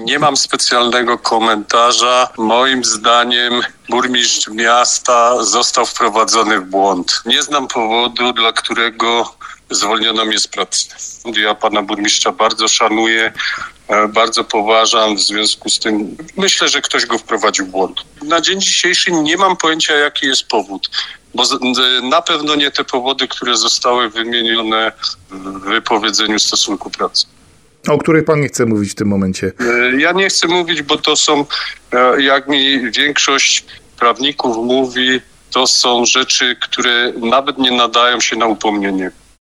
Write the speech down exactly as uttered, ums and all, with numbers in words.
Nie mam specjalnego komentarza. Moim zdaniem burmistrz miasta został wprowadzony w błąd. Nie znam powodu, dla którego zwolniono mnie z pracy. Ja pana burmistrza bardzo szanuję, bardzo poważam, w związku z tym myślę, że ktoś go wprowadził w błąd. Na dzień dzisiejszy nie mam pojęcia, jaki jest powód, bo na pewno nie te powody, które zostały wymienione w wypowiedzeniu stosunku pracy. O których pan nie chce mówić w tym momencie? Ja nie chcę mówić, bo to są, jak mi większość prawników mówi, to są rzeczy, które nawet nie nadają się na upomnienie.